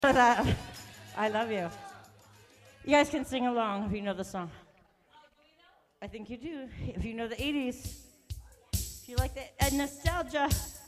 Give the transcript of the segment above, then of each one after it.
For that. I love you. You guys can sing along if you know the song. I think you do. If you know the 80s. If you like the nostalgia.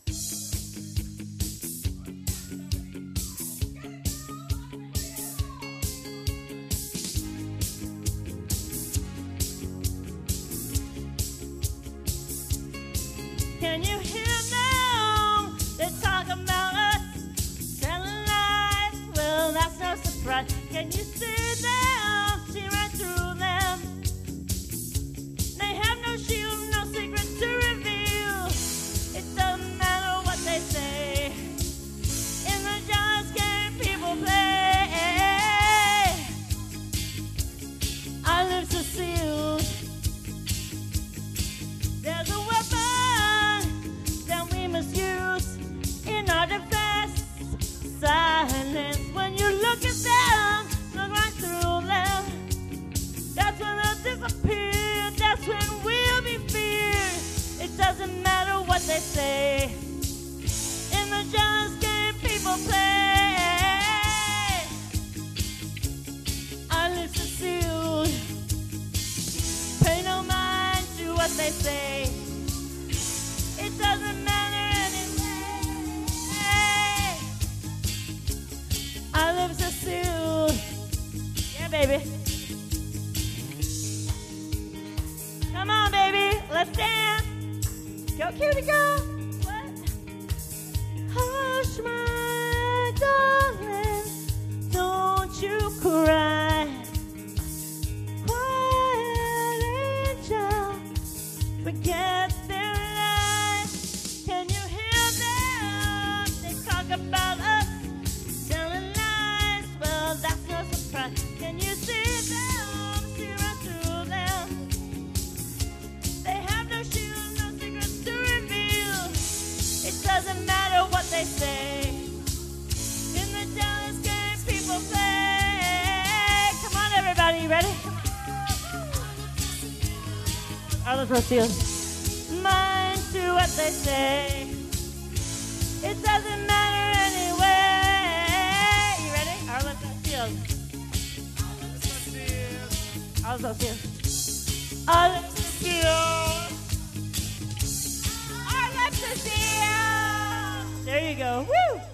Can you hear now? They talk about us telling lies. Well, that's no surprise. Can you see them? See right through them. They have no shield, no secret to reveal. It doesn't matter what they say. In the jealous game people play. Our lips are sealed. There's a weapon that we must use in our defense. Silence. When you look at them, look right through them. That's when they'll disappear. That's when we'll be feared. It doesn't matter what they say. In the jealous game people play. Our lips are sealed. Pay no mind to what they say. It doesn't matter anyway. Our lips are sealed. Yeah, baby. Come on, baby. Let's dance. Go, cutie, go. What? Hush, my darling. Don't you cry. Quiet angel. Forget their lies. Can you hear them? They talk about us telling lies. Well, that's no surprise. Can you see them? See right through them. They have no shield, no secrets to reveal. It doesn't matter what they say. In the jealous game people play. Come on, everybody, you ready? Arliss Rosefield. Mind to what they say. It doesn't matter anyway. You ready? Arliss Rosefield. Arliss Rosefield. Arliss Rosefield. Arliss Rosefield. There you go. Woo!